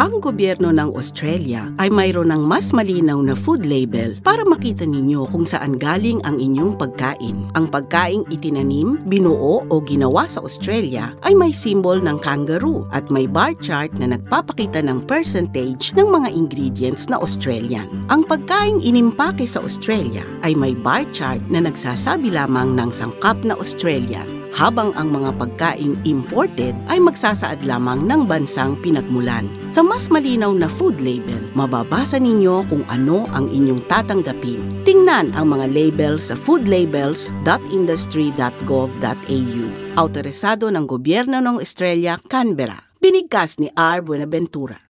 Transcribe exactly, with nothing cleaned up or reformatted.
Ang gobyerno ng Australia ay mayroon ng mas malinaw na food label para makita ninyo kung saan galing ang inyong pagkain. Ang pagkaing itinanim, binuo o ginawa sa Australia ay may symbol ng kangaroo at may bar chart na nagpapakita ng percentage ng mga ingredients na Australian. Ang pagkaing inimpake sa Australia ay may bar chart na nagsasabi lamang ng sangkap na Australian, habang ang mga pagkaing imported ay magsasaad lamang ng bansang pinagmulan. Sa mas malinaw na food label, mababasa ninyo kung ano ang inyong tatanggapin. Tingnan ang mga label sa foodlabels dot industry dot gov dot a u. Autorisado ng Gobyerno ng Australia, Canberra. Binigkas ni R. Buenaventura.